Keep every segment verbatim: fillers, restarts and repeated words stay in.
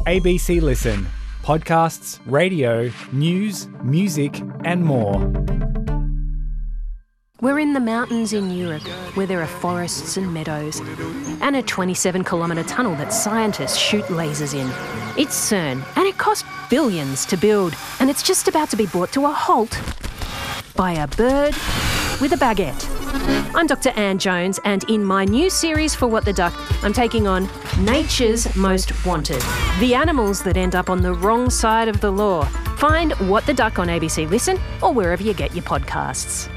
A B C Listen. Podcasts, radio, news, music and more. We're in the mountains in Europe, where there are forests and meadows, and a twenty-seven kilometre tunnel that scientists shoot lasers in. It's CERN, and it cost billions to build, and it's just about to be brought to a halt by a bird with a baguette. I'm Doctor Anne Jones, and in my new series for What the Duck, I'm taking on Nature's Most Wanted, the animals that end up on the wrong side of the law. Find What the Duck on A B C Listen or wherever you get your podcasts.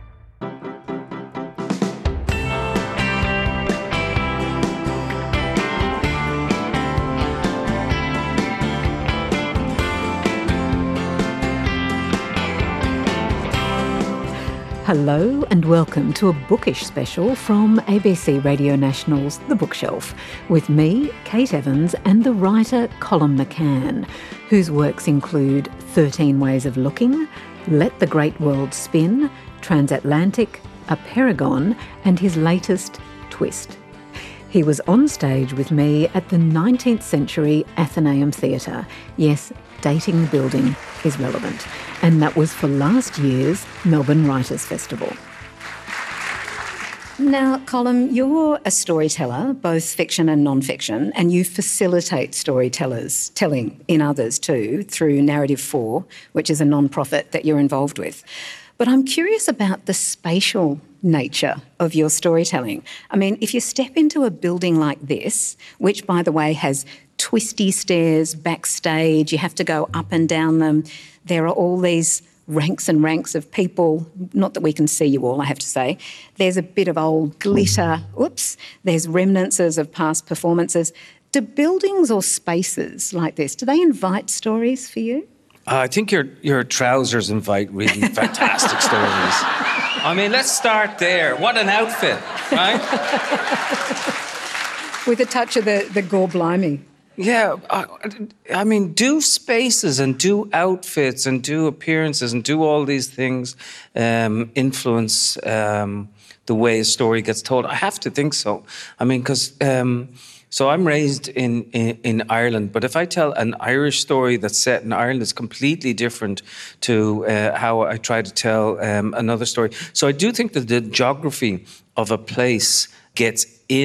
Hello and welcome to a bookish special from A B C Radio National's The Bookshelf with me, Kate Evans, and the writer Colin McCann, whose works include thirteen Ways of Looking, Let the Great World Spin, Transatlantic, A Paragon, and his latest, Twist. He was on stage with me at the nineteenth century Athenaeum Theatre. Yes, dating the building is relevant. And that was for last year's Melbourne Writers' Festival. Now, Colin, you're a storyteller, both fiction and non-fiction, and you facilitate storytellers telling in others too through Narrative four, which is a non-profit that you're involved with. But I'm curious about the spatial nature of your storytelling. I mean, if you step into a building like this, which, by the way, has twisty stairs backstage, you have to go up and down them. There are all these ranks and ranks of people, not that we can see you all, I have to say. There's a bit of old glitter, oops, there's remnants of past performances. Do buildings or spaces like this, do they invite stories for you? Uh, I think your your trousers invite really fantastic stories. I mean, let's start there. What an outfit, right? With a touch of the, the gore blimey. Yeah, I, I mean, do spaces and do outfits and do appearances and do all these things um, influence um, the way a story gets told? I have to think so. I mean, because... Um, So I'm raised in, in, in Ireland, but if I tell an Irish story that's set in Ireland, it's completely different to uh, how I try to tell um, another story. So I do think that the geography of a place gets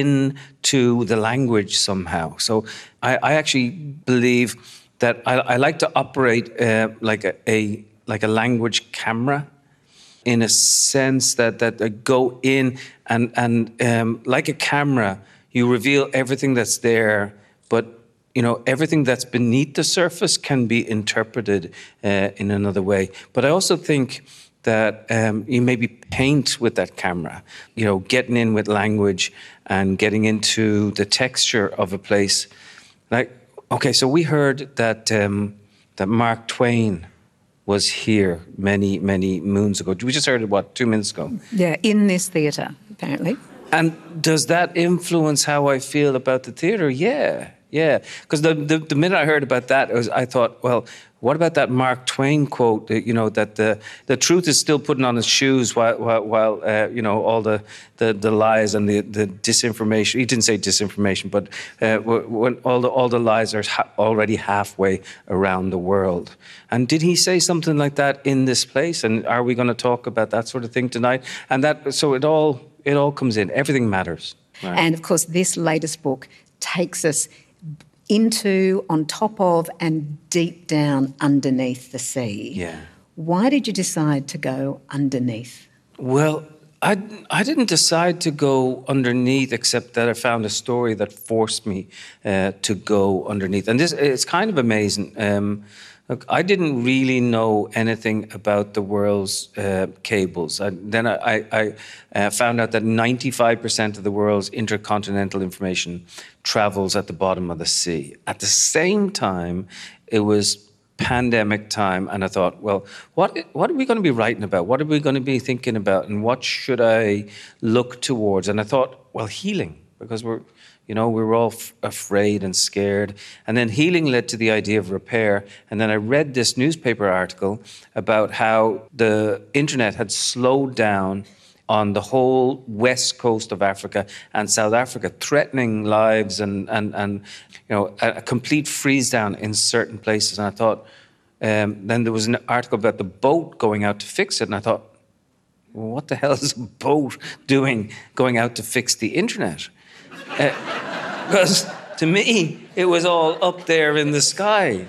into the language somehow. So I, I actually believe that I, I like to operate uh, like a, a like a language camera, in a sense that that I go in and and um, like a camera. You reveal everything that's there, but you know everything that's beneath the surface can be interpreted uh, in another way. But I also think that um, you maybe paint with that camera, you know, getting in with language and getting into the texture of a place. Like, okay, so we heard that um, that Mark Twain was here many, many moons ago. We just heard it, what, two minutes ago? Yeah, in this theatre, apparently. And does that influence how I feel about the theatre? Yeah, yeah. Because the, the the minute I heard about that, it was, I thought, well, what about that Mark Twain quote? That, you know, that the the truth is still putting on his shoes while while, while uh, you know all the, the, the lies and the, the disinformation. He didn't say disinformation, but uh, when all the all the lies are ha- already halfway around the world. And did he say something like that in this place? And are we going to talk about that sort of thing tonight? And that so it all. It all comes in. Everything matters. Right. And, of course, this latest book takes us into, on top of, and deep down underneath the sea. Yeah. Why did you decide to go underneath? Well, I, I didn't decide to go underneath, except that I found a story that forced me uh, to go underneath. And this it's kind of amazing. Um, Look, I didn't really know anything about the world's uh, cables. I, then I, I, I uh, found out that ninety-five percent of the world's intercontinental information travels at the bottom of the sea. At the same time, it was pandemic time, and I thought, well, what what are we going to be writing about? What are we going to be thinking about? And what should I look towards? And I thought, well, healing, because we're... You know, we were all f- afraid and scared. And then healing led to the idea of repair. And then I read this newspaper article about how the internet had slowed down on the whole west coast of Africa and South Africa, threatening lives and, and, and you know, a, a complete freeze down in certain places. And I thought, um, then there was an article about the boat going out to fix it. And I thought, well, what the hell is a boat doing going out to fix the internet? Because uh, to me, it was all up there in the sky.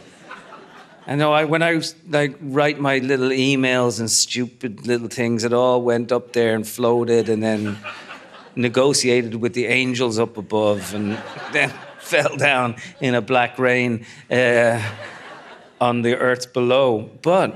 I know I, when I like write my little emails and stupid little things, it all went up there and floated and then negotiated with the angels up above and then fell down in a black rain uh, on the earth below. But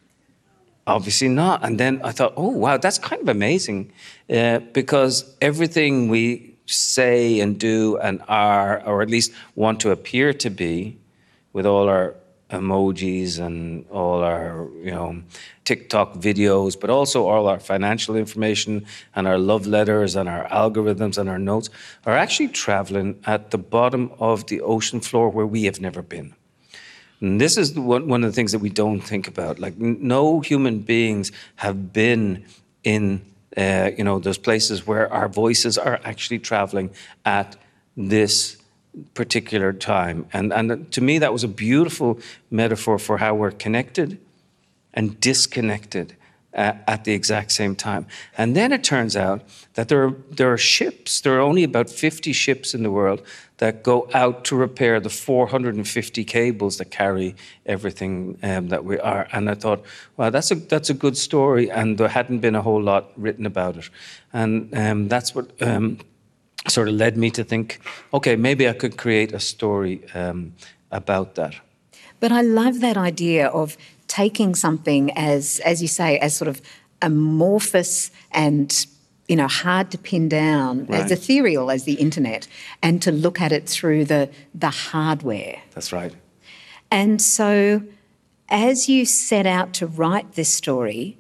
obviously not. And then I thought, oh, wow, that's kind of amazing uh, because everything we say and do and are, or at least want to appear to be, with all our emojis and all our, you know, TikTok videos, but also all our financial information and our love letters and our algorithms and our notes are actually traveling at the bottom of the ocean floor where we have never been. And this is the one, one of the things that we don't think about. Like, no human beings have been in, uh, you know, those places where our voices are actually traveling at this particular time. And, and to me, that was a beautiful metaphor for how we're connected and disconnected uh, at the exact same time. And then it turns out that there are, there are ships, there are only about fifty ships in the world that go out to repair the four hundred fifty cables that carry everything um, that we are. And I thought, well, that's a, that's a good story, and there hadn't been a whole lot written about it. And um, that's what um, sort of led me to think, okay, maybe I could create a story um, about that. But I love that idea of taking something as, as you say, as sort of amorphous and, you know, hard to pin down, right, as ethereal as the internet, and to look at it through the the hardware. That's right. And so as you set out to write this story,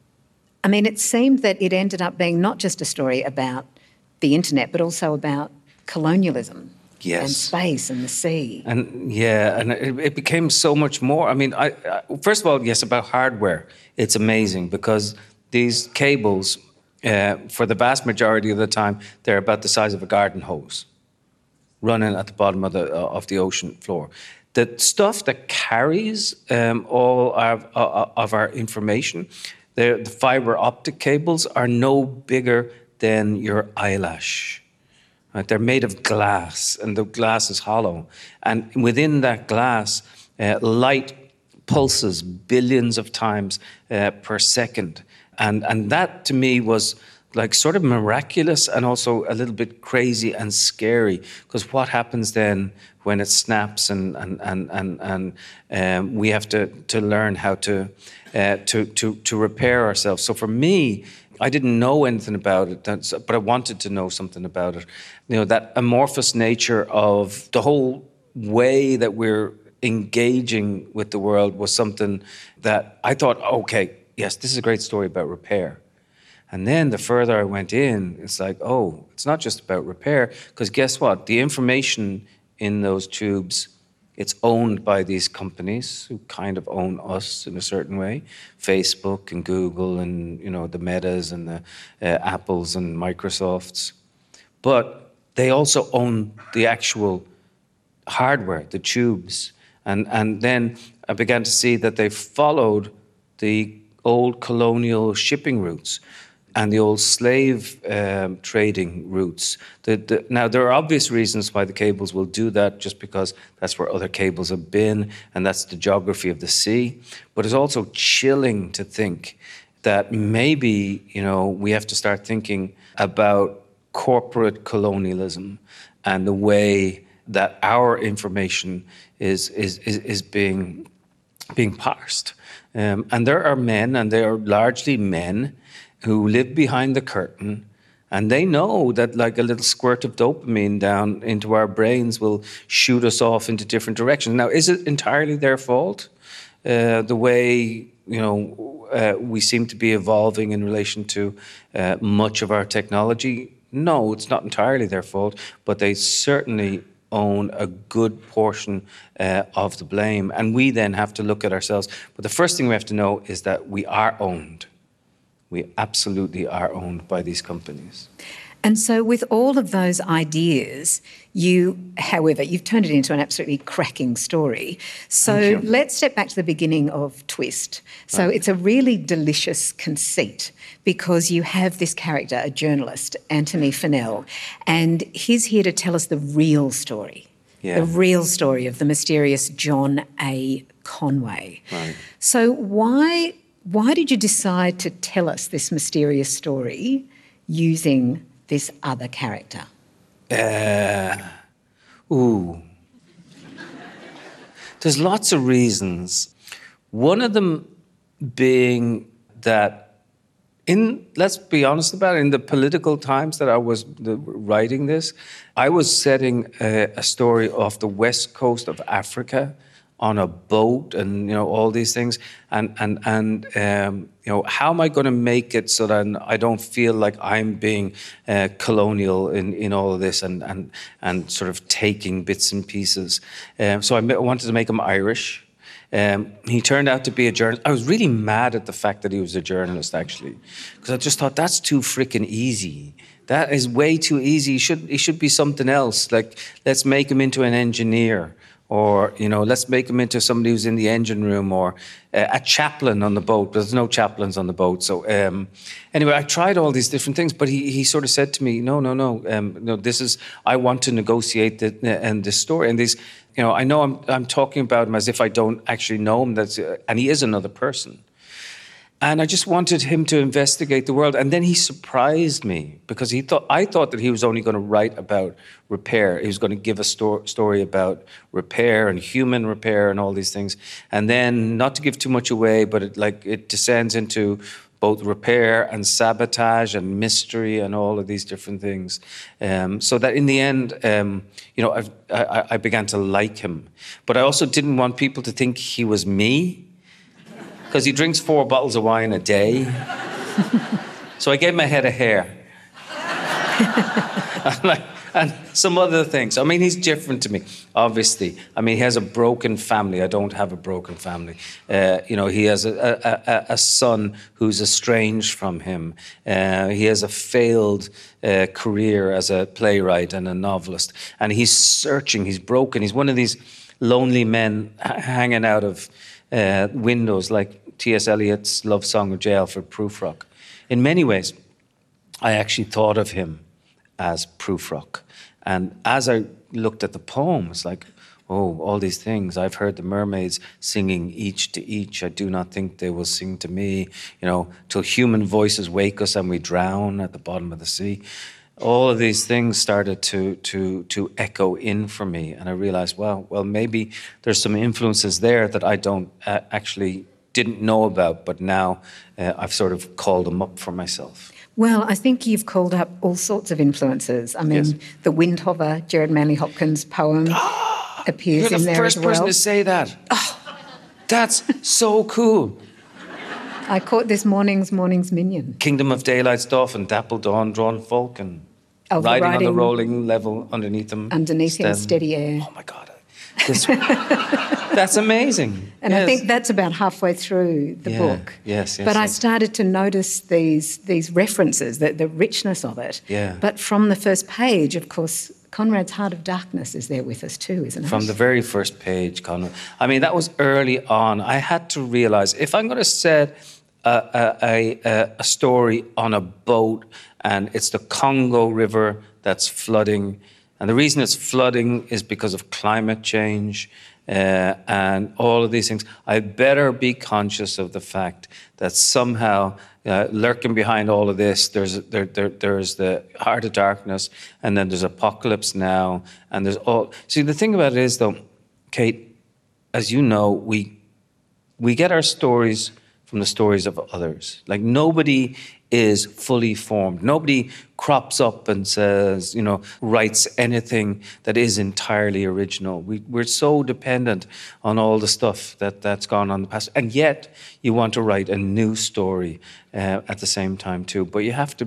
I mean, it seemed that it ended up being not just a story about the internet, but also about colonialism. Yes. And space and the sea. And yeah, and it, it became so much more. I mean, I, I, first of all, yes, about hardware, it's amazing because these cables, uh, for the vast majority of the time, they're about the size of a garden hose running at the bottom of the, uh, of the ocean floor. The stuff that carries um, all of, uh, of our information, the fiber optic cables, are no bigger than your eyelash. Right? They're made of glass, and the glass is hollow. And within that glass, uh, light pulses billions of times uh, per second. And, and that, to me, was like sort of miraculous and also a little bit crazy and scary, because what happens then when it snaps and, and, and, and, and um, we have to, to learn how to, uh, to, to, to repair ourselves. So for me, I didn't know anything about it, but I wanted to know something about it. You know, that amorphous nature of the whole way that we're engaging with the world was something that I thought, okay, yes, this is a great story about repair. And then the further I went in, it's like, oh, it's not just about repair, because guess what? The information in those tubes, it's owned by these companies who kind of own us in a certain way, Facebook and Google and, you know, the Metas and the uh, Apples and Microsofts. But they also own the actual hardware, the tubes. And, and then I began to see that they followed the old colonial shipping routes and the old slave um, trading routes. The, the, now, there are obvious reasons why the cables will do that, just because that's where other cables have been, and that's the geography of the sea. But it's also chilling to think that maybe, you know, we have to start thinking about corporate colonialism and the way that our information is, is, is, is being, being parsed. Um, and there are men, and they are largely men, who live behind the curtain, and they know that like a little squirt of dopamine down into our brains will shoot us off into different directions. Now, is it entirely their fault? Uh, the way, you know, uh, we seem to be evolving in relation to uh, much of our technology? No, it's not entirely their fault, but they certainly own a good portion uh, of the blame. And we then have to look at ourselves. But the first thing we have to know is that we are owned. we absolutely are owned by these companies. And so with all of those ideas, you, however, you've turned it into an absolutely cracking story. So let's step back to the beginning of Twist. So right. It's a really delicious conceit because you have this character, a journalist, Anthony Fennell, and he's here to tell us the real story, yeah. the real story of the mysterious John A. Conway. Right. So why, why did you decide to tell us this mysterious story using this other character? Uh, ooh. There's lots of reasons. One of them being that in, let's be honest about it, in the political times that I was the, writing this, I was setting a, a story off the west coast of Africa on a boat, and you know all these things, and and and um, you know how am I going to make it so that I don't feel like I'm being uh, colonial in, in all of this, and and and sort of taking bits and pieces. Um, so I wanted to make him Irish. Um, he turned out to be a journalist. I was really mad at the fact that he was a journalist, actually, because I just thought that's too freaking easy. That is way too easy. He should he should be something else. Like let's make him into an engineer. Or, you know, let's make him into somebody who's in the engine room, or uh, a chaplain on the boat. But there's no chaplains on the boat. So um, anyway, I tried all these different things, but he, he sort of said to me, no, no, no, um, no, this is, I want to negotiate the, uh, and this story. And these, you know, I know I'm, I'm talking about him as if I don't actually know him, that's, uh, and he is another person. And I just wanted him to investigate the world. And then he surprised me because he thought I thought that he was only going to write about repair. He was going to give a sto- story about repair and human repair and all these things. And then, not to give too much away, but it, like it descends into both repair and sabotage and mystery and all of these different things. Um, so that in the end, um, you know, I've, I, I began to like him. But I also didn't want people to think he was me, because he drinks four bottles of wine a day. So I gave him a head of hair. and, like, and some other things. I mean, he's different to me, obviously. I mean, he has a broken family. I don't have a broken family. Uh, you know, he has a, a, a, a son who's estranged from him. Uh, he has a failed uh, career as a playwright and a novelist. And he's searching, he's broken. He's one of these lonely men h- hanging out of uh, windows like T S Eliot's love song of J. Alfred Prufrock. In many ways, I actually thought of him as Prufrock. And as I looked at the poem, it's like, oh, all these things. I've heard the mermaids singing each to each. I do not think they will sing to me, you know, till human voices wake us and we drown at the bottom of the sea. All of these things started to to to echo in for me. And I realized, well, well, maybe there's some influences there that I don't uh, actually didn't know about, but now uh, I've sort of called them up for myself. Well, I think you've called up all sorts of influences. I mean, yes. The Windhover, Gerard Manley Hopkins poem appears in there as well. You're the first person to say that. Oh, that's so cool. I caught this morning's morning's minion. Kingdom of Daylight's Dolphin, Dapple Dawn, Drawn Falcon. Oh, riding, riding on the rolling level underneath them. Underneath him, steady air. Oh, my God. This, that's amazing. And yes. I think that's about halfway through the yeah. book. Yes, yes. But yes. I started to notice these these references, the, the richness of it. Yeah. But from the first page, of course, Conrad's Heart of Darkness is there with us too, isn't it? From the very first page, Conrad. I mean, that was early on. I had to realise, if I'm going to set a, a, a, a story on a boat and it's the Congo River that's flooding, and the reason it's flooding is because of climate change uh, and all of these things, I better be conscious of the fact that somehow uh, lurking behind all of this, there's there, there there's the Heart of Darkness, and then there's Apocalypse Now, and there's all. See, the thing about it is, though, Kate, as you know, we we get our stories from the stories of others. Like, nobody is fully formed. Nobody crops up and says, you know, writes anything that is entirely original. We, we're so dependent on all the stuff that, that's gone on in the past. And yet, you want to write a new story uh, at the same time, too. But you have to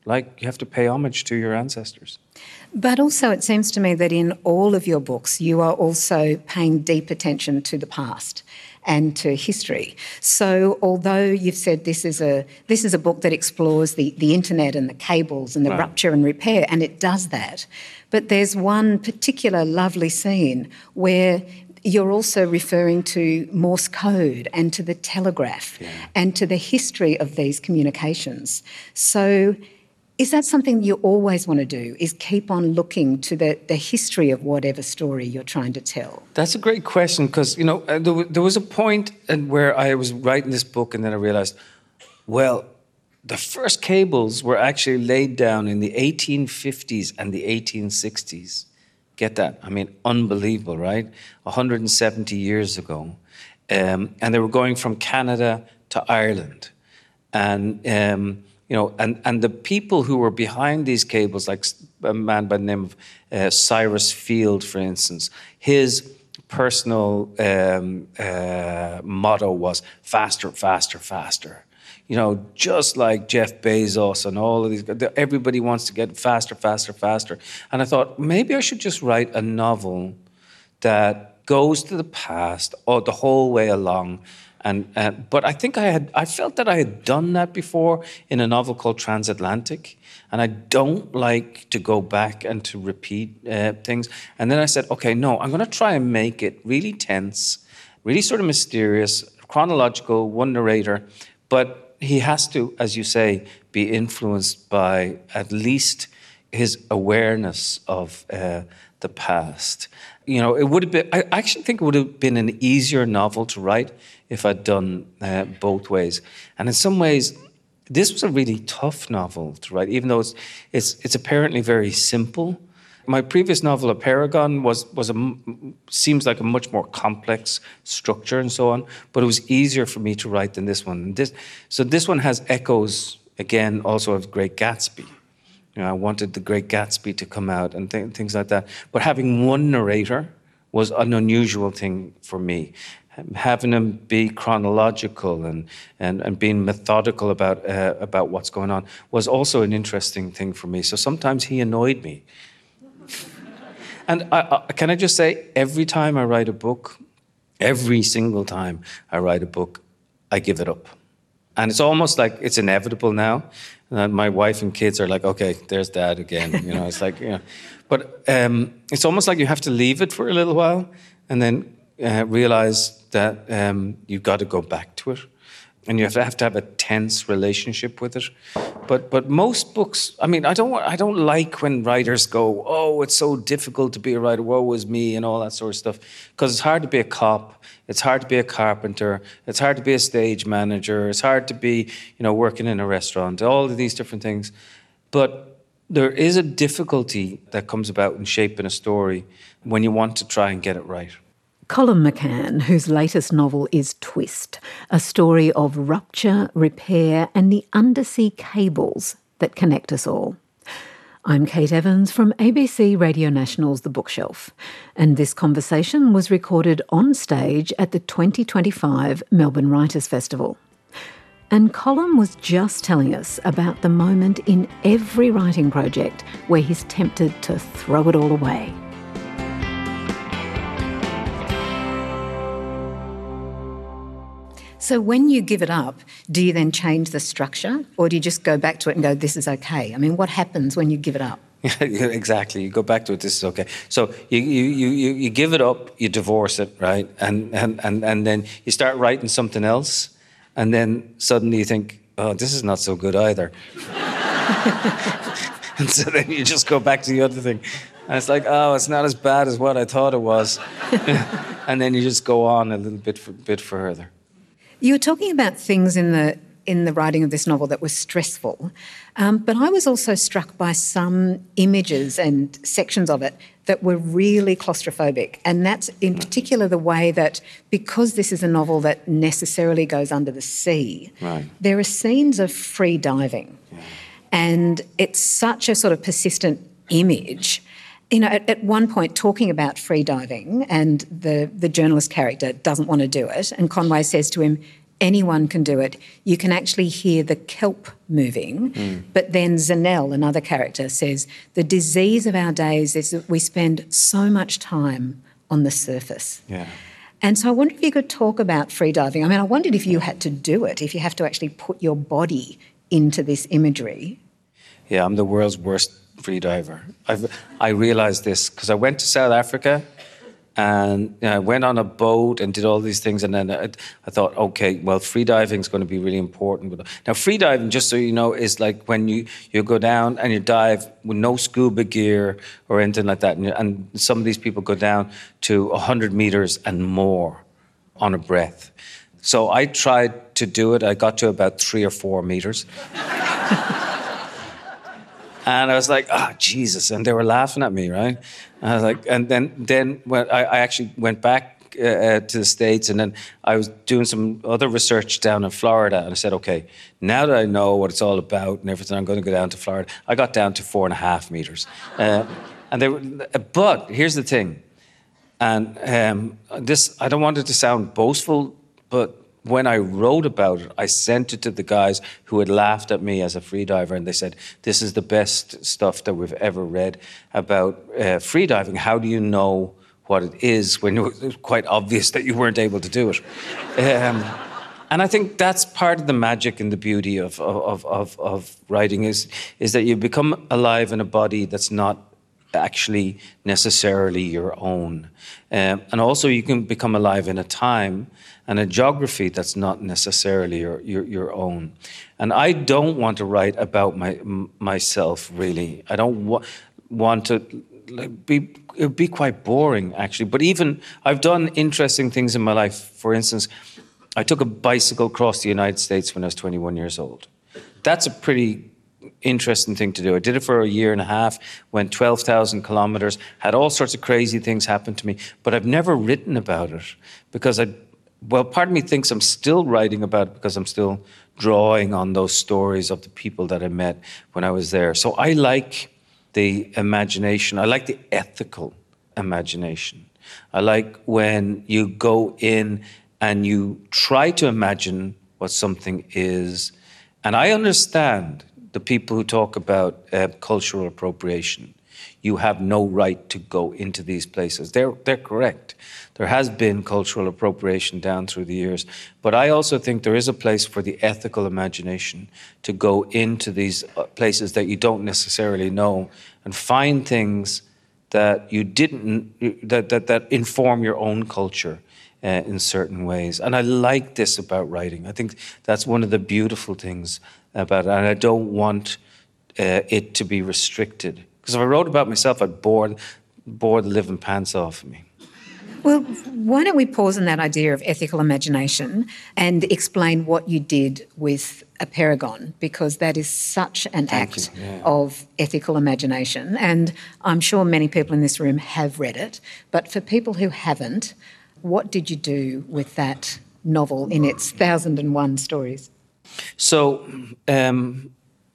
like you have to pay homage to your ancestors. But also it seems to me that in all of your books you are also paying deep attention to the past and to history. So although you've said this is a this is a book that explores the, the internet and the cables and the Right. rupture and repair, and it does that, but there's one particular lovely scene where you're also referring to Morse code and to the telegraph Yeah. and to the history of these communications. So is that something you always want to do, is keep on looking to the, the history of whatever story you're trying to tell? That's a great question because, you know, uh, there, w- there was a point in where I was writing this book and then I realized, well, the first cables were actually laid down in the eighteen fifties and the eighteen sixties. Get that? I mean, unbelievable, right? one hundred seventy years ago. Um, and they were going from Canada to Ireland. And, um, you know, and, and the people who were behind these cables, like a man by the name of uh, Cyrus Field, for instance, his personal um, uh, motto was faster, faster, faster. You know, just like Jeff Bezos and all of these, everybody wants to get faster, faster, faster. And I thought, maybe I should just write a novel that goes to the past or the whole way along. And, and but I think I had I felt that I had done that before in a novel called Transatlantic, and I don't like to go back and to repeat uh, things. And then I said, okay, no, I'm going to try and make it really tense, really sort of mysterious, chronological, one narrator, but he has to, as you say, be influenced by at least his awareness of uh, the past. You know, it would have been, I actually think it would have been an easier novel to write if I'd done uh, both ways. And in some ways, this was a really tough novel to write, even though it's it's, it's apparently very simple. My previous novel, A Paragon, was was a seems like a much more complex structure and so on, but it was easier for me to write than this one. And this, so this one has echoes again, also of Great Gatsby. You know, I wanted The Great Gatsby to come out and th- things like that. But having one narrator was an unusual thing for me. Having him be chronological and, and, and being methodical about uh, about what's going on was also an interesting thing for me. So sometimes he annoyed me. And I, I, can I just say, every time I write a book, every single time I write a book, I give it up. And it's almost like it's inevitable now. And my wife and kids are like, okay, there's Dad again. You know, it's like, you know. But um, it's almost like you have to leave it for a little while and then uh, realize that um, you've got to go back to it. And you have to have to have a tense relationship with it. But but most books, I mean, I don't I don't like when writers go, oh, it's so difficult to be a writer, woe is me, and all that sort of stuff. Because it's hard to be a cop, it's hard to be a carpenter, it's hard to be a stage manager, it's hard to be, you know, working in a restaurant, all of these different things. But there is a difficulty that comes about in shaping a story when you want to try and get it right. Colum McCann, whose latest novel is Twist, a story of rupture, repair and the undersea cables that connect us all. I'm Kate Evans from A B C Radio National's The Bookshelf, and this conversation was recorded on stage at the twenty twenty-five Melbourne Writers' Festival. And Colum was just telling us about the moment in every writing project where he's tempted to throw it all away. So when you give it up, do you then change the structure, or do you just go back to it and go, this is okay? I mean, what happens when you give it up? Exactly. You go back to it, this is okay. So you, you, you, you give it up, you divorce it, right? And, and, and, and then you start writing something else, and then suddenly you think, oh, this is not so good either. And so then you just go back to the other thing. And it's like, oh, it's not as bad as what I thought it was. And then you just go on a little bit, bit further. You were talking about things in the in the writing of this novel that were stressful, um, but I was also struck by some images and sections of it that were really claustrophobic, and that's in particular the way that, because this is a novel that necessarily goes under the sea, right, there are scenes of free diving, yeah. And it's such a sort of persistent image. You know, at, at one point talking about free diving, and the, the journalist character doesn't want to do it, and Conway says to him, anyone can do it. You can actually hear the kelp moving. Mm. But then Zanel, another character, says, the disease of our days is that we spend so much time on the surface. Yeah. And so I wonder if you could talk about freediving. I mean, I wondered if you had to do it, if you have to actually put your body into this imagery. Yeah, I'm the world's worst freediver. I've, I realised this because I went to South Africa and you know, I went on a boat and did all these things, and then I, I thought, okay, well, freediving is going to be really important. Now, freediving, just so you know, is like when you, you go down and you dive with no scuba gear or anything like that, and, you, and some of these people go down to one hundred metres and more on a breath. So I tried to do it. I got to about three or four metres. And I was like, oh, Jesus. And they were laughing at me, right? And I was like, and then then when I, I actually went back uh, to the States, and then I was doing some other research down in Florida. And I said, okay, now that I know what it's all about and everything, I'm going to go down to Florida. I got down to four and a half meters. Uh, and they were, but here's the thing. And um, this, I don't want it to sound boastful, but when I wrote about it, I sent it to the guys who had laughed at me as a freediver, and they said, this is the best stuff that we've ever read about uh, freediving. How do you know what it is when it was quite obvious that you weren't able to do it? Um, and I think that's part of the magic and the beauty of, of, of, of writing is, is that you become alive in a body that's not actually necessarily your own. Um, and also you can become alive in a time and a geography that's not necessarily your, your, your own. And I don't want to write about my, m myself, really. I don't wa want to like, be, it would be quite boring, actually. But even, I've done interesting things in my life. For instance, I took a bicycle across the United States when I was twenty-one years old. That's a pretty interesting thing to do. I did it for a year and a half, went twelve thousand kilometers, had all sorts of crazy things happen to me, but I've never written about it because I, well, part of me thinks I'm still writing about it because I'm still drawing on those stories of the people that I met when I was there. So I like the imagination. I like the ethical imagination. I like when you go in and you try to imagine what something is. And I understand the people who talk about uh, cultural appropriation. You have no right to go into these places. They're, they're correct. There has been cultural appropriation down through the years. But I also think there is a place for the ethical imagination to go into these places that you don't necessarily know and find things that you didn't, that, that, that inform your own culture uh, in certain ways. And I like this about writing. I think that's one of the beautiful things about it. And I don't want uh, it to be restricted. Because if I wrote about myself, I'd bore, bore the living pants off of me. Well, why don't we pause on that idea of ethical imagination and explain what you did with Apeirogon, because that is such an Thank act yeah. of ethical imagination. And I'm sure many people in this room have read it. But for people who haven't, what did you do with that novel in its thousand and one stories? So, um,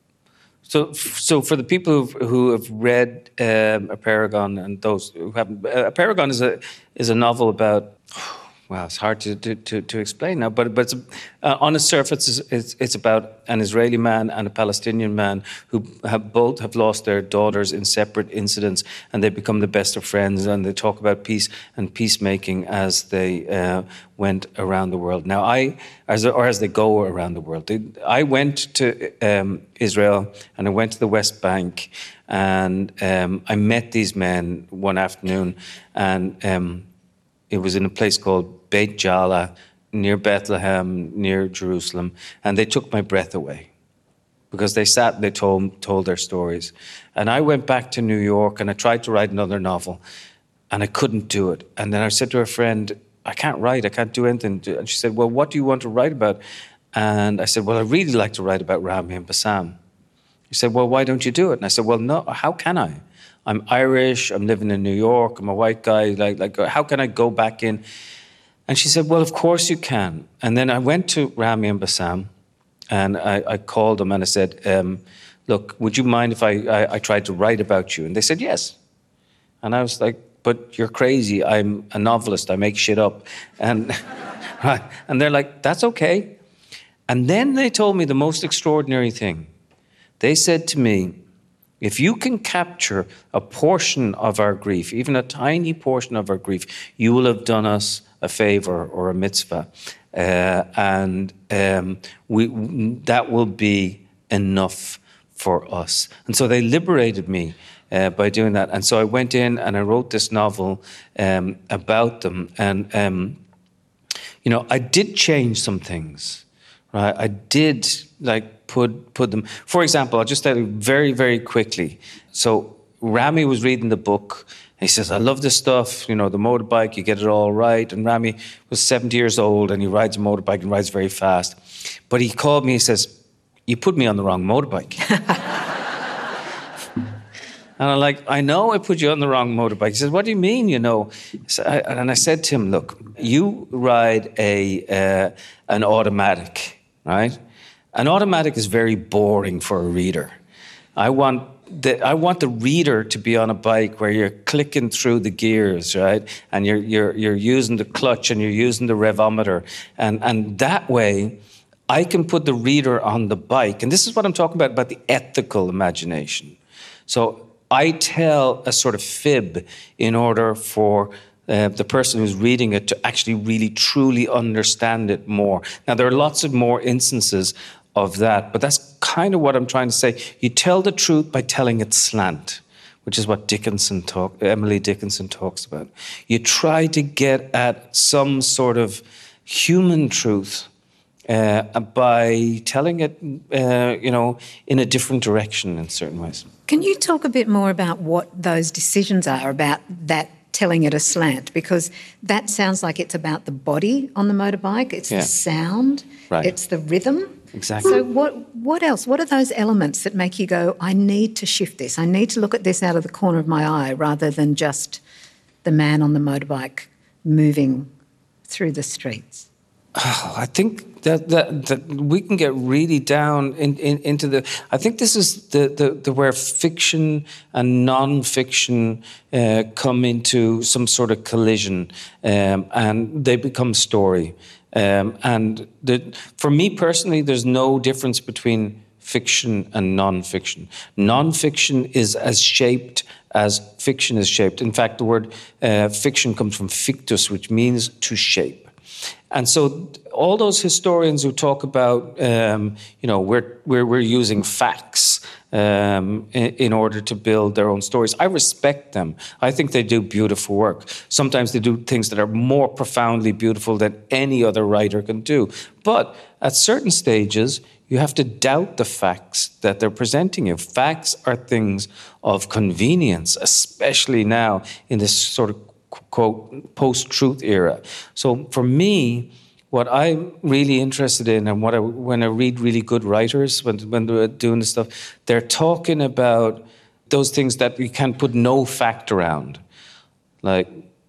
so, so for the people who've, who have read um, Apeirogon and those who haven't, uh, Apeirogon is a is a novel about. Well, it's hard to to, to, to explain now, but but it's, uh, on the surface, it's, it's it's about an Israeli man and a Palestinian man who have both have lost their daughters in separate incidents, and they become the best of friends, and they talk about peace and peacemaking as they uh, went around the world. Now, I as or as they go around the world, they, I went to um, Israel and I went to the West Bank, and um, I met these men one afternoon, and. Um, It was in a place called Beit Jala, near Bethlehem, near Jerusalem, and they took my breath away because they sat and they told, told their stories. And I went back to New York and I tried to write another novel, and I couldn't do it. And then I said to a friend, I can't write, I can't do anything. And she said, well, what do you want to write about? And I said, well, I really like to write about Rami and Bassam. He said, well, why don't you do it? And I said, well, no, how can I? I'm Irish, I'm living in New York, I'm a white guy, like, like, how can I go back in? And she said, well, of course you can. And then I went to Rami and Bassam, and I, I called them and I said, um, look, would you mind if I, I, I tried to write about you? And they said, yes. And I was like, but you're crazy, I'm a novelist, I make shit up. And right? And they're like, that's okay. And then they told me the most extraordinary thing. They said to me, if you can capture a portion of our grief, even a tiny portion of our grief, you will have done us a favor or a mitzvah. Uh, and um, we, that will be enough for us. And so they liberated me uh, by doing that. And so I went in and I wrote this novel um, about them. And, um, you know, I did change some things, right? I did, like, put put them... For example, I'll just tell you very, very quickly. So Rami was reading the book. He says, I love this stuff, you know, the motorbike, you get it all right. And Rami was seventy years old and he rides a motorbike and rides very fast. But he called me, he says, you put me on the wrong motorbike. And I'm like, I know I put you on the wrong motorbike. He says, what do you mean, you know? So I, and I said to him, look, you ride a uh, an automatic, right? An automatic is very boring for a reader. I want the, I want the reader to be on a bike where you're clicking through the gears, right? And you're you're you're using the clutch and you're using the revometer, and and that way, I can put the reader on the bike. And this is what I'm talking about about the ethical imagination. So I tell a sort of fib in order for uh, the person who's reading it to actually really truly understand it more. Now, there are lots of more instances of that, but that's kind of what I'm trying to say. You tell the truth by telling it slant, which is what Dickinson talk, Emily Dickinson talks about. You try to get at some sort of human truth uh, by telling it, uh, you know, in a different direction in certain ways. Can you talk a bit more about what those decisions are about that telling it a slant? Because that sounds like it's about the body on the motorbike, it's yeah. the sound, right. it's the rhythm. Exactly. So what what else? What are those elements that make you go, I need to shift this, I need to look at this out of the corner of my eye rather than just the man on the motorbike moving through the streets? Oh, I think that, that that we can get really down in, in, into the... I think this is the, the, the where fiction and non-fiction uh, come into some sort of collision, um, and they become story. Um, and the, for me personally, there's no difference between fiction and non-fiction. Non-fiction is as shaped as fiction is shaped. In fact, the word uh, fiction comes from fictus, which means to shape. And so all those historians who talk about, um, you know, we're, we're, we're using facts um, in, in order to build their own stories, I respect them. I think they do beautiful work. Sometimes they do things that are more profoundly beautiful than any other writer can do. But at certain stages, you have to doubt the facts that they're presenting you. Facts are things of convenience, especially now in this sort of quote, post-truth era. So for me, what I'm really interested in, and what I, when I read really good writers, when, when they're doing this stuff, they're talking about those things that you can put no fact around, like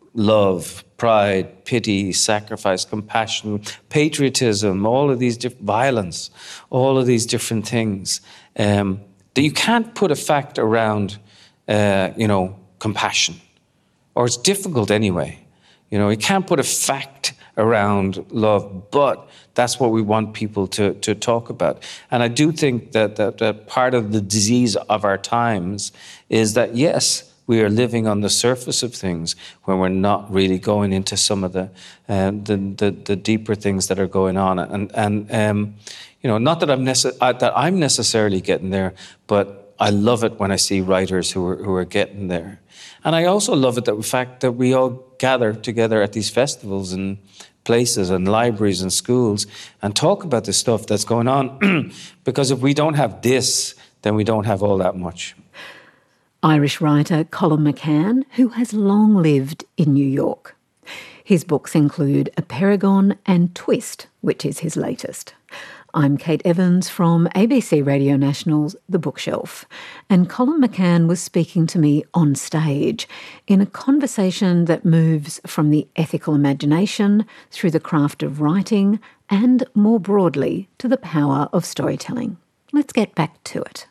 love, pride, pity, sacrifice, compassion, patriotism, all of these different, violence, all of these different things, um, that you can't put a fact around, uh, you know, compassion. Or it's difficult anyway. You know, you can't put a fact around love, but that's what we want people to, to talk about. And I do think that, that, that part of the disease of our times is that, yes, we are living on the surface of things when we're not really going into some of the uh, the, the, the deeper things that are going on. And, and um, you know, not that I'm, nece- uh, that I'm necessarily getting there, but I love it when I see writers who are, who are getting there. And I also love it, that the fact that we all gather together at these festivals and places and libraries and schools and talk about the stuff that's going on. Because if we don't have this, then we don't have all that much. Irish writer Colum McCann, who has long lived in New York. His books include A Paragon and Twist, which is his latest. I'm Kate Evans from A B C Radio National's The Bookshelf, and Colum McCann was speaking to me on stage in a conversation that moves from the ethical imagination through the craft of writing and, more broadly, to the power of storytelling. Let's get back to it.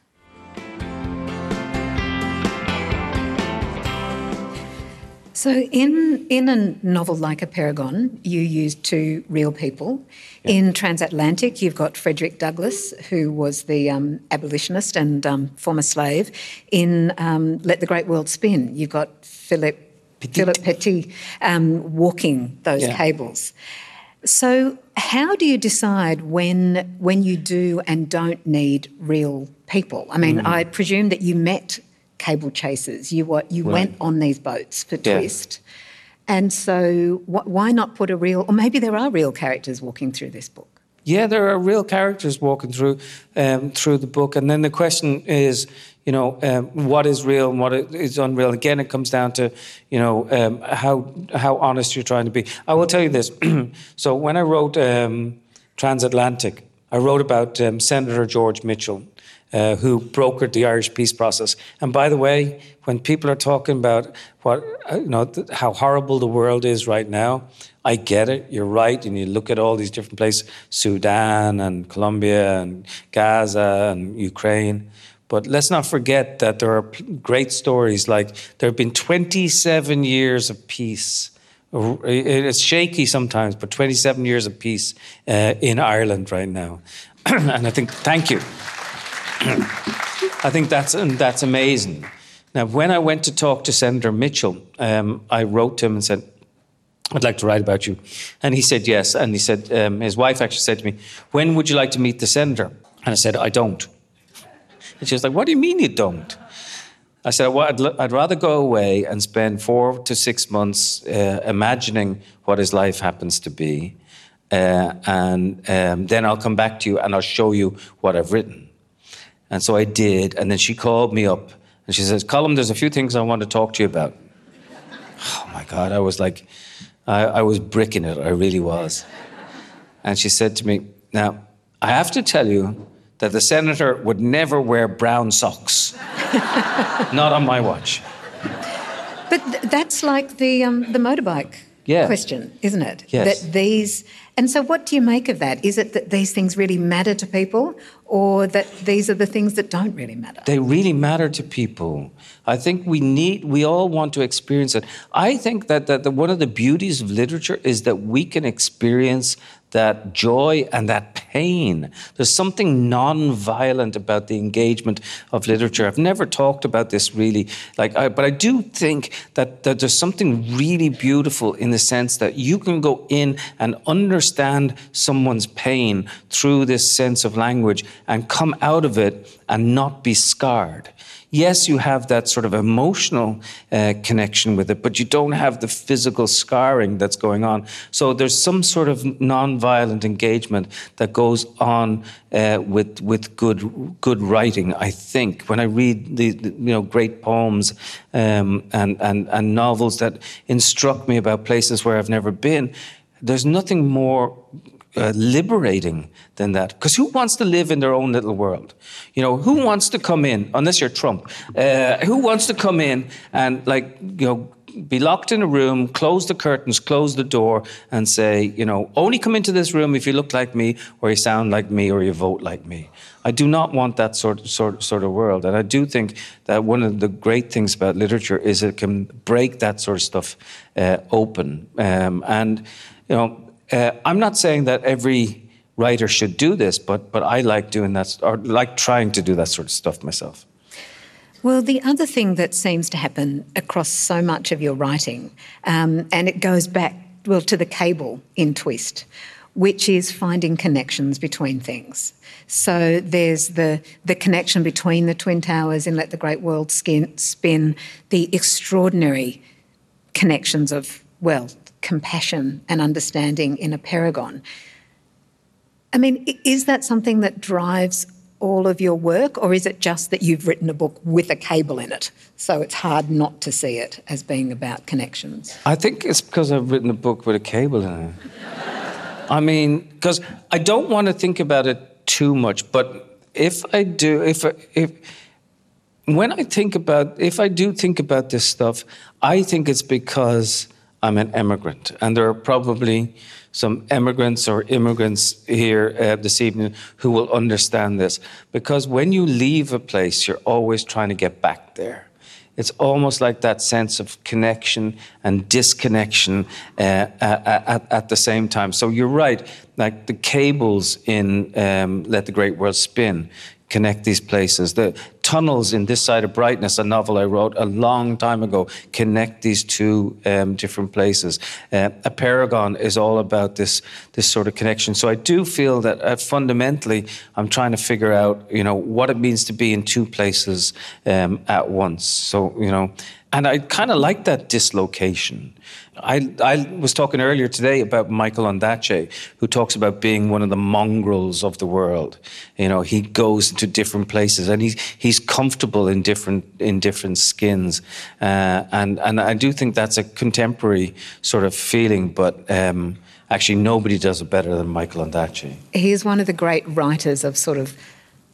So in, in a novel like A Paragon, you use two real people. Yeah. In Transatlantic, you've got Frederick Douglass, who was the um, abolitionist and um, former slave. In um, Let the Great World Spin, you've got Philip Petit, Philip Petit um, walking those yeah. cables. So how do you decide when when you do and don't need real people? I mean, mm. I presume that you met cable chasers. You what you right. went on these boats for yeah. Twist. And so wh- why not put a real, or maybe there are real characters walking through this book? Yeah, there are real characters walking through um, through the book. And then the question is, you know, um, what is real and what is unreal? Again, it comes down to, you know, um, how how honest you're trying to be. I will tell you this. So when I wrote um, Transatlantic, I wrote about um, Senator George Mitchell, uh, who brokered the Irish peace process. And by the way, when people are talking about what, you know, th- how horrible the world is right now, I get it. You're right. And you look at all these different places, Sudan and Colombia and Gaza and Ukraine. But let's not forget that there are great stories, like there have been twenty-seven years of peace. It's shaky sometimes, but twenty-seven years of peace uh, in Ireland right now. And I think, thank you. I think that's that's amazing. Now, when I went to talk to Senator Mitchell, um, I wrote to him and said, I'd like to write about you. And he said yes. And he said, um, his wife actually said to me, when would you like to meet the senator? And I said, I don't. And she was like, what do you mean you don't? I said, well, I'd, l- I'd rather go away and spend four to six months uh, imagining what his life happens to be. Uh, and um, then I'll come back to you and I'll show you what I've written. And so I did. And then she called me up and she says, Colm, there's a few things I want to talk to you about. Oh, my God. I was like, I, I was bricking it. I really was. And she said to me, now, I have to tell you that the senator would never wear brown socks. Not on my watch. But th- that's like the um, the motorbike yeah. question, isn't it? Yes. That these, and so what do you make of that? Is it that these things really matter to people, or that these are the things that don't really matter? They really matter to people. I think we need, we all want to experience it. I think that, that the, one of the beauties of literature is that we can experience that joy and that pain. There's something non-violent about the engagement of literature. I've never talked about this really, like, I, but I do think that, that there's something really beautiful in the sense that you can go in and understand someone's pain through this sense of language and come out of it and not be scarred. Yes, you have that sort of emotional uh, connection with it, but you don't have the physical scarring that's going on. So there's some sort of non-violent engagement that goes on uh, with with good good writing, I think. When I read the, the you know great poems um, and, and and novels that instruct me about places where I've never been, there's nothing more Uh, liberating than that. Because who wants to live in their own little world? You know, who wants to come in, unless you're Trump, uh, who wants to come in and, like, you know, be locked in a room, close the curtains, close the door, and say, you know, only come into this room if you look like me, or you sound like me, or you vote like me. I do not want that sort, sort, sort of world. And I do think that one of the great things about literature is it can break that sort of stuff uh, open. Um, and, you know, Uh, I'm not saying that every writer should do this, but but I like doing that, or like trying to do that sort of stuff myself. Well, the other thing that seems to happen across so much of your writing, um, and it goes back, well, to the cable in Twist, which is finding connections between things. So there's the the connection between the Twin Towers in Let the Great World Skin, Spin, the extraordinary connections of, well, compassion and understanding in A Paragon. I mean, is that something that drives all of your work, or is it just that you've written a book with a cable in it, so it's hard not to see it as being about connections? I think it's because I've written a book with a cable in it. I mean, because I don't want to think about it too much, but if I do, if if when I think about, if I do think about this stuff, I think it's because I'm an immigrant, and there are probably some emigrants or immigrants here uh, this evening who will understand this. Because when you leave a place, you're always trying to get back there. it's almost like that sense of connection and disconnection uh, at, at, at the same time. So you're right, like the cables in um, Let the Great World Spin connect these places. The tunnels in This Side of Brightness, a novel I wrote a long time ago, connect these two um, different places. Uh, a Paragon is all about this this sort of connection. So I do feel that uh, fundamentally, I'm trying to figure out, you know, what it means to be in two places um, at once. So, you know, and I kind of like that dislocation. I, I was talking earlier today about Michael Ondaatje, who talks about being one of the mongrels of the world. You know, he goes into different places and he's he's comfortable in different in different skins, uh, and and I do think that's a contemporary sort of feeling. But um, actually, nobody does it better than Michael Ondaatje. He is one of the great writers of sort of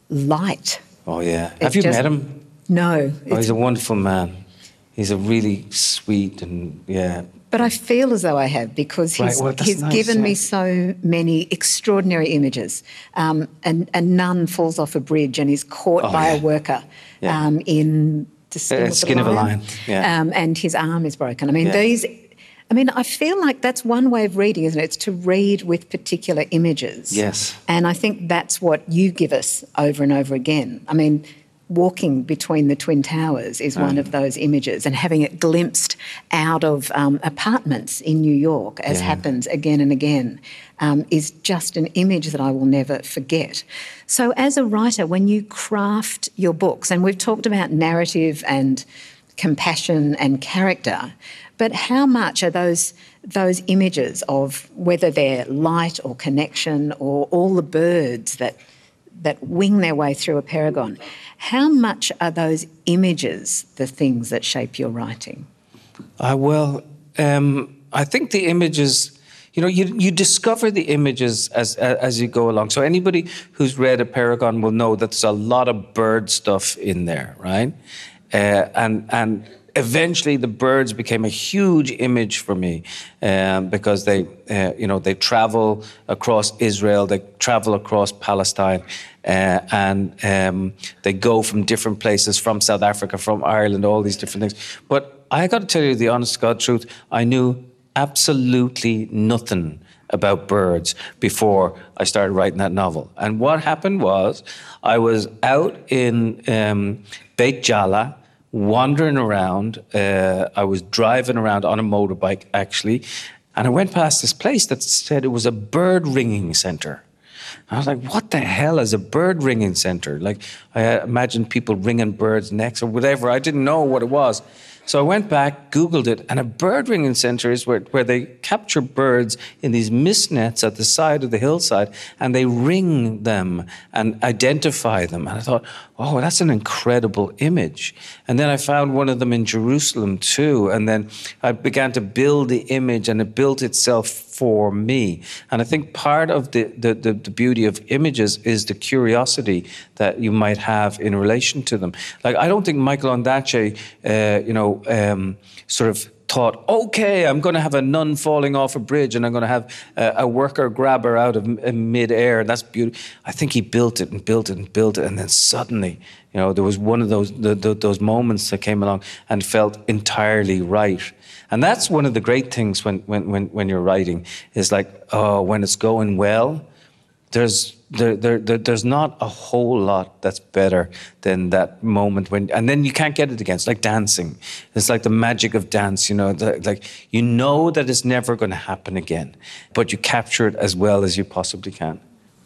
light. Oh yeah, It's have you just, met him? No. Oh, he's a wonderful man. He's a really sweet and yeah. But I feel as though I have, because he's, Right, well, that's he's nice, given yeah. me so many extraordinary images. Um, and a nun falls off a bridge and is caught Oh, by yeah. a worker Yeah. um, in the skin, Uh, of, the Skin of a lion. Lion, yeah. Um, and his arm is broken. I mean, Yeah. these... I mean, I feel like that's one way of reading, isn't it? It's to read with particular images. Yes. And I think that's what you give us over and over again. I mean, walking between the Twin Towers is one of those images, and having it glimpsed out of um, apartments in New York, as Yeah. happens again and again, um, is just an image that I will never forget. So as a writer, when you craft your books, and we've talked about narrative and compassion and character, but how much are those those images of, whether they're light or connection or all the birds that that wing their way through a Paragon, how much are those images the things that shape your writing? Uh, well, um, I think the images, you know, you you discover the images as as you go along. So anybody who's read a Paragon will know that there's a lot of bird stuff in there, right? Uh, and and eventually the birds became a huge image for me, um, because they, uh, you know, they travel across Israel, they travel across Palestine, uh, and um, they go from different places, from South Africa, from Ireland, all these different things. But I got to tell you the honest to God truth, I knew absolutely nothing about birds before I started writing that novel. And what happened was, I was out in um, Beit Jala, wandering around. Uh, I was driving around on a motorbike, actually, and I went past this place that said it was a bird ringing center. I was like, what the hell is a bird ringing center? Like, I imagined people ringing birds' necks or whatever. I didn't know what it was. So I went back, Googled it, and a bird ringing center is where, where they capture birds in these mist nets at the side of the hillside, and they ring them and identify them. And I thought, oh, that's an incredible image. And then I found one of them in Jerusalem too, and then I began to build the image, and it built itself for me. And I think part of the, the, the, the beauty of images is the curiosity that you might have in relation to them. Like, I don't think Michael Ondaatje, uh, you know, um, sort of thought, okay, I'm going to have a nun falling off a bridge and I'm going to have a, a worker grab her out of m- mid-air. That's beautiful. I think he built it and built it and built it, and then suddenly, you know, there was one of those the, the, those moments that came along and felt entirely right. And that's one of the great things when when when, when you're writing, is like, oh, when it's going well, there's there, there, there there's not a whole lot that's better than that moment when, and then you can't get it again. It's like dancing. It's like the magic of dance, you know, the, like, you know that it's never going to happen again, but you capture it as well as you possibly can.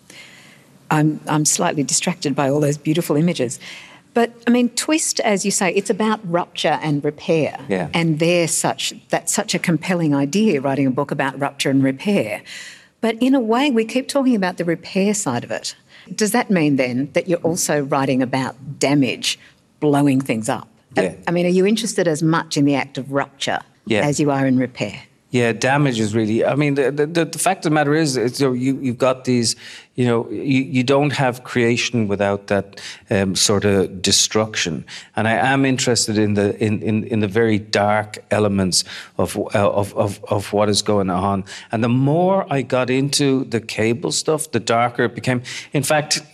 I'm I'm slightly distracted by all those beautiful images. But, I mean, Twist, as you say, it's about rupture and repair. Yeah. And they're such, that's such a compelling idea, writing a book about rupture and repair. But in a way, we keep talking about the repair side of it. Does that mean then that you're also writing about damage, blowing things up? Yeah. I mean, are you interested as much in the act of rupture Yeah. as you are in repair? Yeah, damage is really, I mean, the, the, the fact of the matter is, it's, you know, you, you've got these, you know, you, you don't have creation without that um, sort of destruction. And I am interested in the in, in, in the very dark elements of, uh, of, of, of what is going on. And the more I got into the cable stuff, the darker it became. In fact,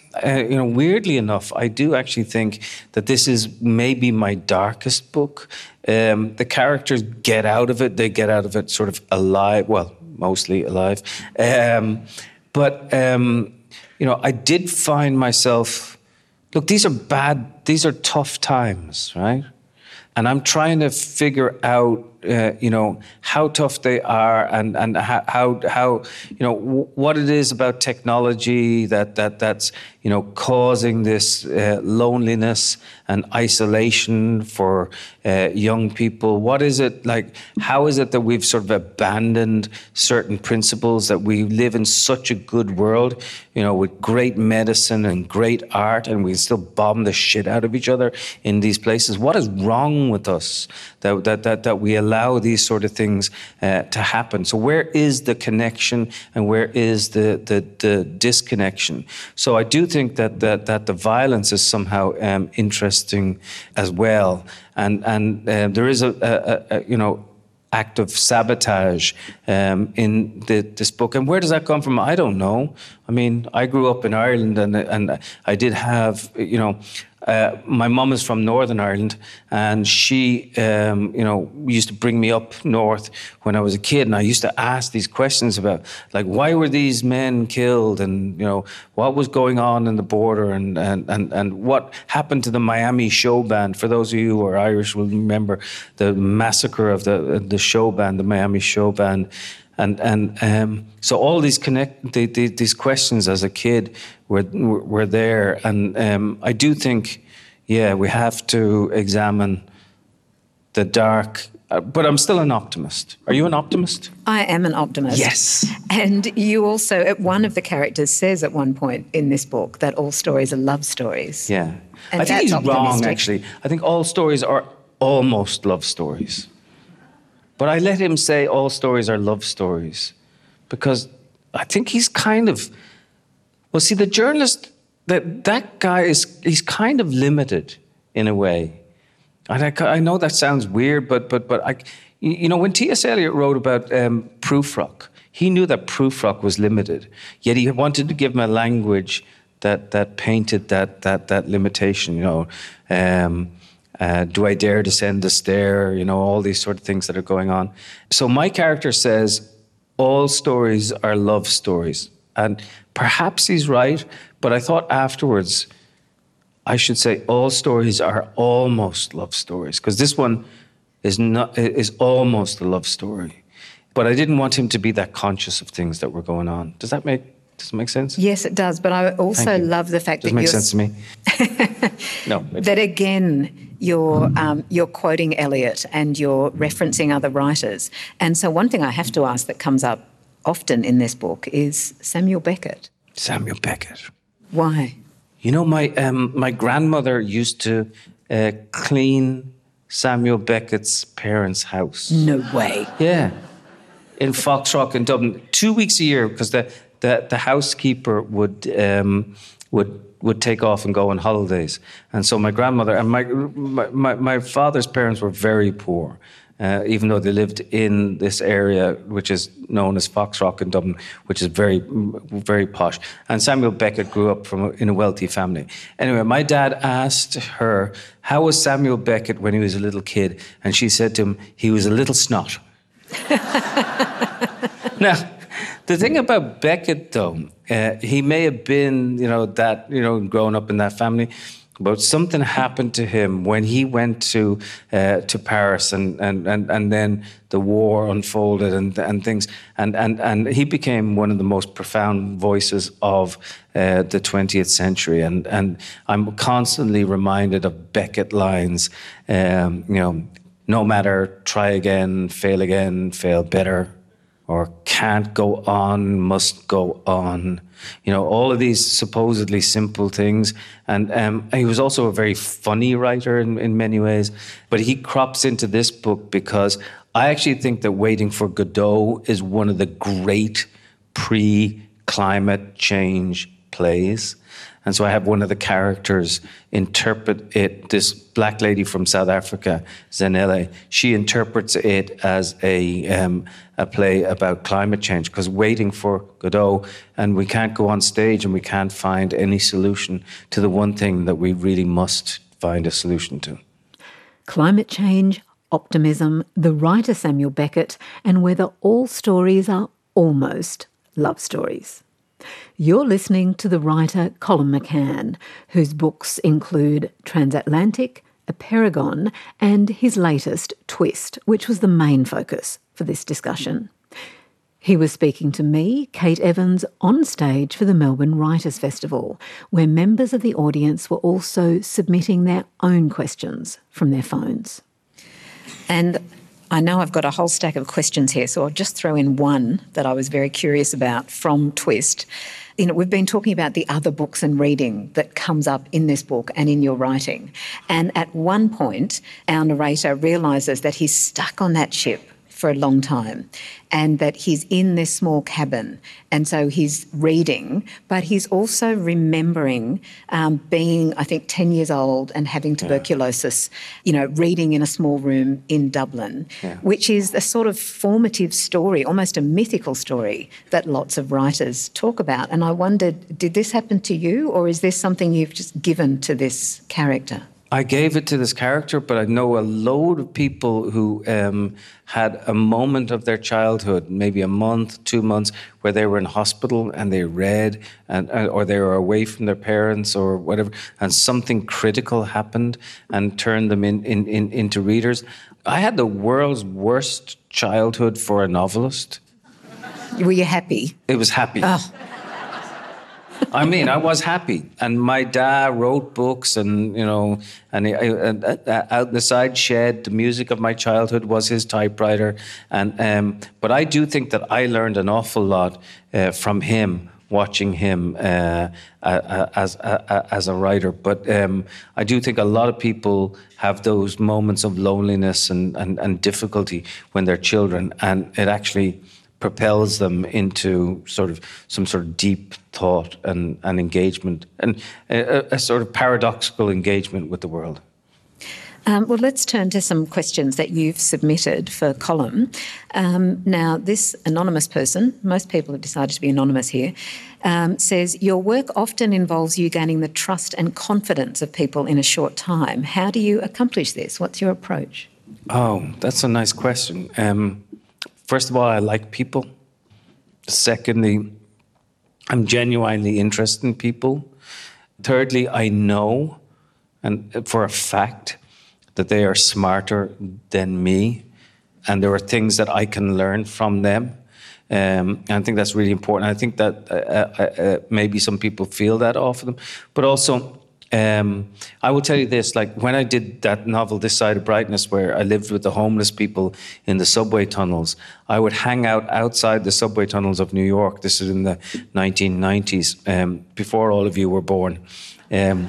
uh, you know, weirdly enough, I do actually think that this is maybe my darkest book. Um, the characters get out of it. They get out of it sort of alive. Well, mostly alive. Um, but, um, you know, I did find myself, look, these are bad, these are tough times, right? And I'm trying to figure out, uh, you know, how tough they are, and and how how you know w- what it is about technology that that that's you know causing this uh, loneliness and isolation for uh, young people. What is it like? How is it that we've sort of abandoned certain principles, that we live in such a good world, you know, with great medicine and great art, and we still bomb the shit out of each other in these places? What is wrong with us that that that, that we allow these sort of things uh, to happen? So where is the connection, and where is the the, the disconnection? So I do think that that, that the violence is somehow um, interesting as well, and and uh, there is a, a, a you know act of sabotage um, in the, this book. And where does that come from? I don't know. I mean, I grew up in Ireland, and and I did have, you know, uh, my mum is from Northern Ireland, and she, um, you know, used to bring me up north when I was a kid, and I used to ask these questions about, like, why were these men killed, and, you know, what was going on in the border, and and and, and what happened to the Miami show band. For those of you who are Irish will remember the massacre of the the show band, the Miami show band. And and um, so all these connect the, the, these questions as a kid were were there, and um, I do think, yeah, we have to examine the dark. Uh, but I'm still an optimist. Are you an optimist? I am an optimist. Yes. And you also, one of the characters says at one point in this book that all stories are love stories. Yeah, and I think he's that's wrong. optimistic. Actually, I think all stories are almost love stories. But I let him say all stories are love stories, because I think he's kind of, well, see, the journalist, that that guy is, he's kind of limited in a way. And I, I know that sounds weird, but but but I, you know, when T S Eliot wrote about um, Prufrock, he knew that Prufrock was limited, yet he wanted to give him a language that that painted that that that limitation. You know. Um, Uh, do I dare descend the stair? You know, all these sort of things that are going on. So my character says, all stories are love stories. And perhaps he's right, but I thought afterwards I should say all stories are almost love stories, because this one is not is almost a love story. But I didn't want him to be that conscious of things that were going on. Does that make Does it make sense? Yes, it does. But I also love the fact Does that it make you're sense to me? No. that again you're um, you're quoting Eliot and you're referencing other writers. And so one thing I have to ask that comes up often in this book is Samuel Beckett. Samuel Beckett. Why? You know, my um, my grandmother used to uh, clean Samuel Beckett's parents' house. No way. Yeah, in Foxrock in Dublin, two weeks a year, because the the, the housekeeper would um, would would take off and go on holidays, and so my grandmother and my my, my father's parents were very poor. Uh, even though they lived in this area, which is known as Foxrock in Dublin, which is very, very posh. And Samuel Beckett grew up from a, in a wealthy family. Anyway, my dad asked her, how was Samuel Beckett when he was a little kid? And she said to him, he was a little snot. Now, the thing about Beckett, though, uh, he may have been, you know, that, you know, growing up in that family, but something happened to him when he went to uh, to Paris, and, and, and, and then the war unfolded and and things, and, and, and he became one of the most profound voices of uh, the twentieth century. And, and I'm constantly reminded of Beckett lines, um, you know, no matter, try again, fail again, fail better, or can't go on, must go on. You know, all of these supposedly simple things. And um, he was also a very funny writer in, in many ways. But he crops into this book because I actually think that Waiting for Godot is one of the great pre-climate change plays. And so I have one of the characters interpret it, this black lady from South Africa, Zanele, she interprets it as a um, a play about climate change, because waiting for Godot, and we can't go on stage and we can't find any solution to the one thing that we really must find a solution to. Climate change, optimism, the writer Samuel Beckett, and whether all stories are almost love stories. You're listening to the writer Colin McCann, whose books include Transatlantic, A Paragon, and his latest, Twist, which was the main focus for this discussion. He was speaking to me, Kate Evans, on stage for the Melbourne Writers' Festival, where members of the audience were also submitting their own questions from their phones. And I know I've got a whole stack of questions here, so I'll just throw in one that I was very curious about from Twist. You know, we've been talking about the other books and reading that comes up in this book and in your writing. And at one point, our narrator realises that he's stuck on that ship for a long time and that he's in this small cabin. And so he's reading, but he's also remembering um, being, I think, ten years old and having tuberculosis, yeah. you know, reading in a small room in Dublin, yeah. which is a sort of formative story, almost a mythical story that lots of writers talk about. And I wondered, did this happen to you, or is this something you've just given to this character? I gave it to this character, but I know a load of people who um, had a moment of their childhood, maybe a month, two months, where they were in hospital and they read, and, or they were away from their parents or whatever, and something critical happened and turned them in, in, in, into readers. I had the world's worst childhood for a novelist. Were you happy? It was happy. Oh. I mean, I was happy, and my dad wrote books, and you know, and he, uh, uh, out in the side shed, the music of my childhood was his typewriter, and um, but I do think that I learned an awful lot uh, from him, watching him uh, uh, as uh, as a writer. But um, I do think a lot of people have those moments of loneliness and, and, and difficulty when they're children, and it actually propels them into sort of some sort of deep thought and, and engagement, and a, a sort of paradoxical engagement with the world. Um, well, let's turn to some questions that you've submitted for Colin. Um, now, this anonymous person, most people have decided to be anonymous here, um, says, your work often involves you gaining the trust and confidence of people in a short time. How do you accomplish this? What's your approach? Oh, that's a nice question. Um, First of all, I like people. Secondly, I'm genuinely interested in people. Thirdly, I know, and for a fact, that they are smarter than me, and there are things that I can learn from them. Um, and I think that's really important. I think that uh, uh, uh, maybe some people feel that off of them, but also, Um, I will tell you this, like when I did that novel, This Side of Brightness, where I lived with the homeless people in the subway tunnels, I would hang out outside the subway tunnels of New York. This is in the nineteen nineties, um, before all of you were born. Um,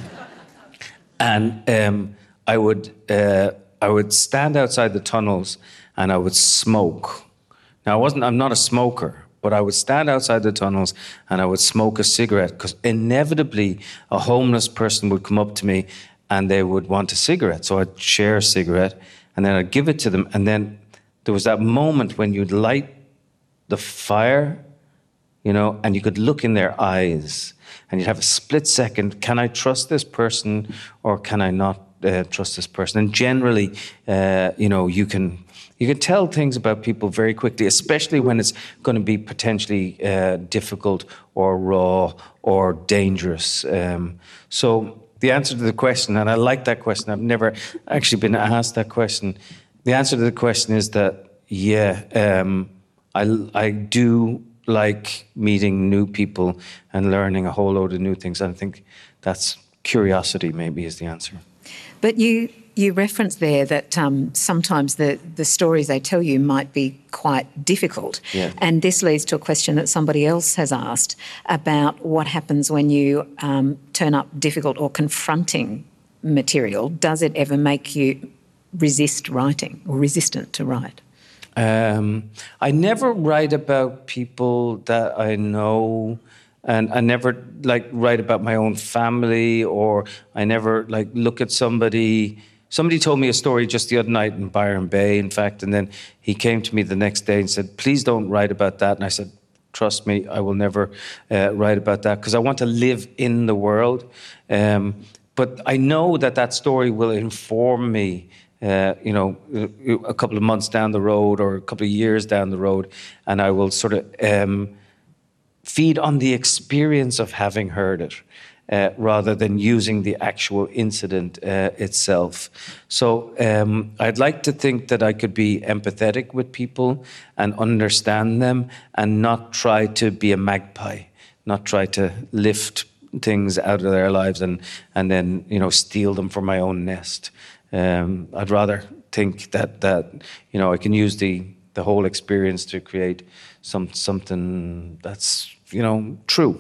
and um, I would uh, I would stand outside the tunnels and I would smoke. Now, I wasn't, I'm not a smoker, but I would stand outside the tunnels and I would smoke a cigarette, because inevitably a homeless person would come up to me and they would want a cigarette. So I'd share a cigarette and then I'd give it to them. And then there was that moment when you'd light the fire, you know, and you could look in their eyes and you'd have a split second. Can I trust this person or can I not uh, trust this person? And generally, uh, you know, you can... You can tell things about people very quickly, especially when it's going to be potentially uh, difficult or raw or dangerous. Um, so the answer to the question, and I like that question, I've never actually been asked that question. The answer to the question is that, yeah, um, I, I do like meeting new people and learning a whole load of new things. And I think that's curiosity maybe is the answer. But you... You referenced there that um, sometimes the, the stories they tell you might be quite difficult. Yeah. And this leads to a question that somebody else has asked about what happens when you um, turn up difficult or confronting material. Does it ever make you resist writing or resistant to write? Um, I never write about people that I know And I never like write about my own family, or I never like look at somebody. Somebody told me a story just the other night in Byron Bay, in fact, and then he came to me the next day and said, please don't write about that. And I said, trust me, I will never uh, write about that, because I want to live in the world. Um, but I know that that story will inform me, uh, you know, a couple of months down the road or a couple of years down the road, and I will sort of um, feed on the experience of having heard it, uh, rather than using the actual incident uh, itself. So um, I'd like to think that I could be empathetic with people and understand them, and not try to be a magpie, not try to lift things out of their lives and and then, you know, steal them for my own nest. Um, I'd rather think that that you know, I can use the the whole experience to create some something that's, you know, true.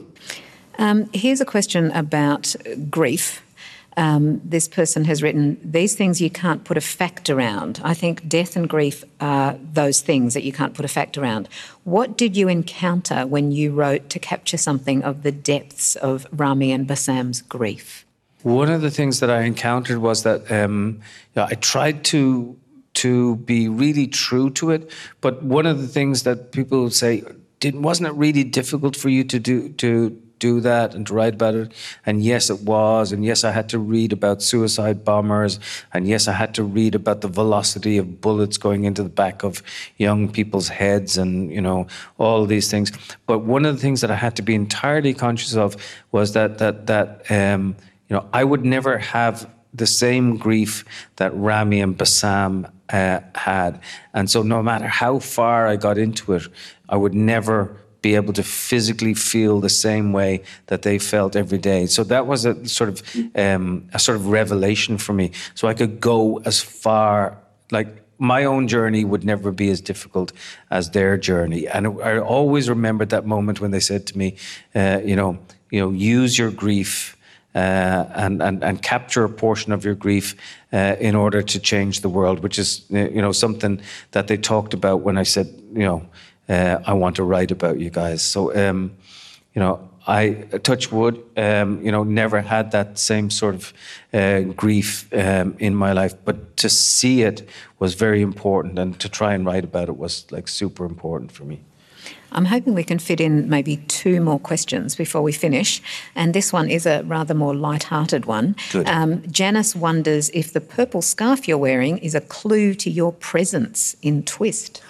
Um, here's a question about grief. Um, this person has written, these things you can't put a fact around. I think death and grief are those things that you can't put a fact around. What did you encounter when you wrote to capture something of the depths of Rami and Bassam's grief? One of the things that I encountered was that um, you know, I tried to to be really true to it, but one of the things that people would say, didn't wasn't it really difficult for you to do to do that and to write about it? And yes, it was. And yes, I had to read about suicide bombers. And yes, I had to read about the velocity of bullets going into the back of young people's heads, and, you know, all these things. But one of the things that I had to be entirely conscious of was that that that um, you know, I would never have the same grief that Rami and Bassam uh, had. And so no matter how far I got into it, I would never be able to physically feel the same way that they felt every day. So that was a sort of um, a sort of revelation for me. So I could go as far, like my own journey would never be as difficult as their journey. And I always remembered that moment when they said to me, uh, you know, you know, use your grief Uh, and, and, and capture a portion of your grief uh, in order to change the world, which is, you know, something that they talked about when I said, you know, uh, I want to write about you guys. So, um, you know, I, touch wood, um, you know, never had that same sort of uh, grief um, in my life, but to see it was very important, and to try and write about it was like super important for me. I'm hoping we can fit in maybe two more questions before we finish. And this one is a rather more light-hearted one. Good. Um, Janice wonders if the purple scarf you're wearing is a clue to your presence in Twist.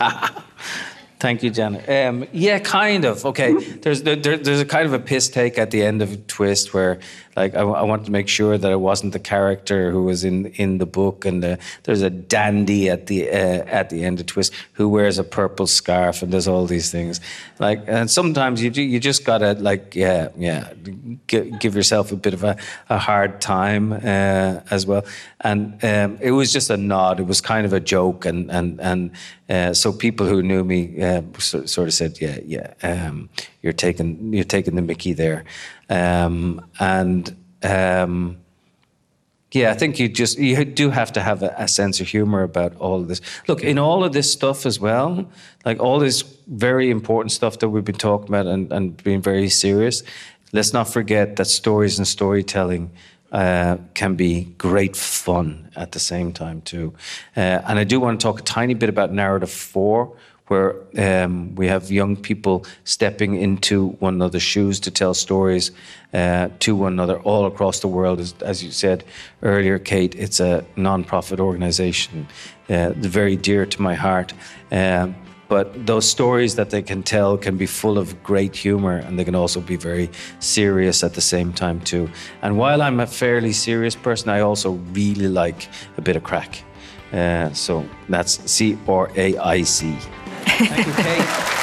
Thank you, Janet. Um, yeah, kind of. Okay, there's there, there's a kind of a piss take at the end of Twist where, like, I, I wanted to make sure that I wasn't the character who was in in the book, and the, there's a dandy at the uh, at the end of Twist who wears a purple scarf and does all these things. Like, and sometimes you do, you just gotta like, yeah, yeah, g- give yourself a bit of a, a hard time uh, as well. And um, it was just a nod. It was kind of a joke, and and and uh, so people who knew me uh, sort of said, yeah, yeah, um, you're taking you're taking the mickey there. Um, and um, yeah, I think you just you do have to have a, a sense of humor about all of this. Look, in all of this stuff as well, like all this very important stuff that we've been talking about and, and being very serious, let's not forget that stories and storytelling uh, can be great fun at the same time too. Uh, and I do want to talk a tiny bit about Narrative Four, where um, we have young people stepping into one another's shoes to tell stories uh, to one another all across the world. As, as you said earlier, Kate, it's a non-profit organization, uh, very dear to my heart. Um, but those stories that they can tell can be full of great humor, and they can also be very serious at the same time too. And while I'm a fairly serious person, I also really like a bit of crack. Uh, so that's C R A I C. Thank you, Kate.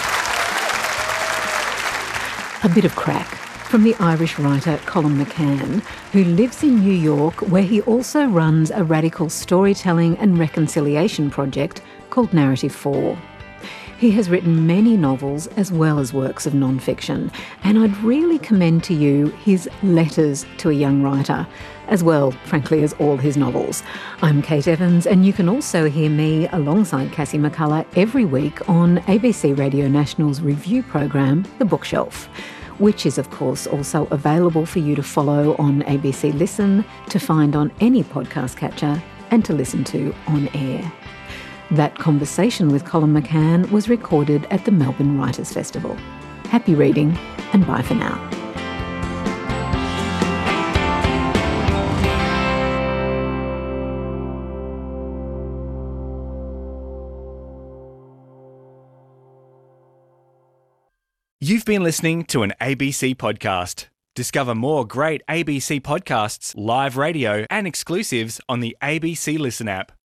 A bit of crack from the Irish writer Colin McCann, who lives in New York, where he also runs a radical storytelling and reconciliation project called Narrative Four. He has written many novels as well as works of non-fiction, and I'd really commend to you his Letters to a Young Writer, as well, frankly, as all his novels. I'm Kate Evans, and you can also hear me alongside Cassie McCullough every week on A B C Radio National's review program, The Bookshelf. which is, of course, also available for you to follow on A B C Listen, to find on any podcast catcher, and to listen to on air. That conversation with Colin McCann was recorded at the Melbourne Writers' Festival. Happy reading, and bye for now. You've been listening to an A B C podcast. Discover more great A B C podcasts, live radio, and exclusives on the A B C Listen app.